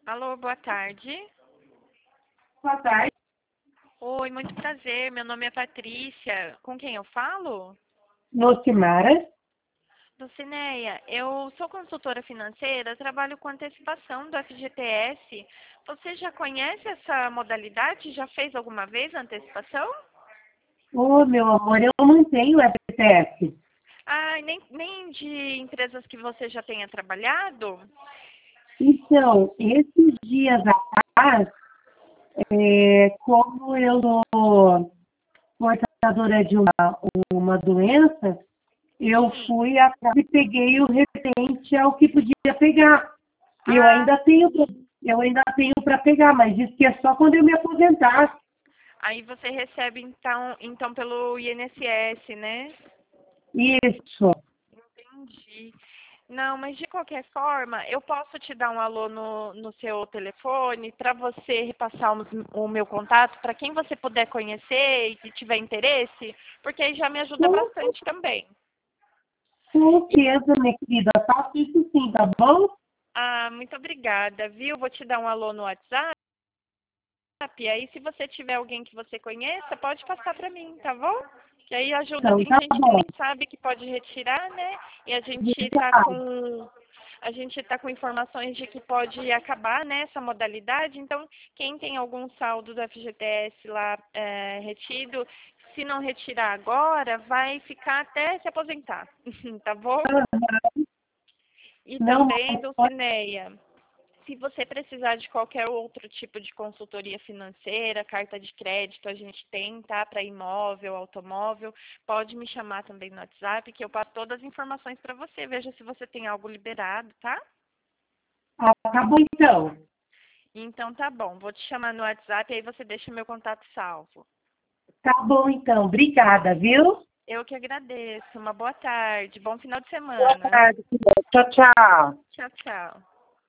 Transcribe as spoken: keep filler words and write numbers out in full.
Alô, boa tarde. Boa tarde, Oi, muito prazer. Meu nome é Patrícia. Com quem eu falo? Lucimara. Lucinéia, eu sou consultora financeira, trabalho com antecipação do F G T S. Você já conhece essa modalidade? Já fez alguma vez a antecipação? Ô, meu amor, eu não tenho F T S. Ah, nem, nem de empresas que você já tenha trabalhado? Então, esses dias atrás, é, como eu sou portadora de uma, uma doença, eu Sim. fui atrás e peguei o referente ao que podia pegar. Eu Ah, ainda tenho, pra- eu ainda tenho para pegar, mas isso que é só quando eu me aposentar. aí você recebe então, então pelo I N S S, né? Isso. Entendi. Não, mas de qualquer forma, eu posso te dar um alô no, no seu telefone para você repassar o, o meu contato para quem você puder conhecer e que tiver interesse, porque aí já me ajuda Com bastante também. com certeza, minha querida. Faço isso sim, tá bom? Ah, muito obrigada, viu? Vou te dar um alô no WhatsApp. E aí, se você tiver alguém que você conheça, pode passar para mim, tá bom? Que aí ajuda. Então, Tem tá gente que bom. nem sabe que pode retirar, né? E a gente tá Obrigada. com a gente tá com informações de que pode acabar, né, essa modalidade. Então, quem tem algum saldo do F G T S lá é, retido, se não retirar agora, vai ficar até se aposentar, tá bom? E Não, também, mas pode. Dulcineia, se você precisar de qualquer outro tipo de consultoria financeira, carta de crédito, a gente tem, tá? Para imóvel, automóvel, pode me chamar também no WhatsApp, que eu passo todas as informações para você. Veja se você tem algo liberado, tá? Ah, tá bom então. Então tá bom, vou te chamar no WhatsApp e aí você deixa meu contato salvo. Tá bom então. Obrigada, viu? Eu que agradeço. Uma boa tarde, bom final de Boa semana. tarde. Tchau, tchau. Tchau, tchau.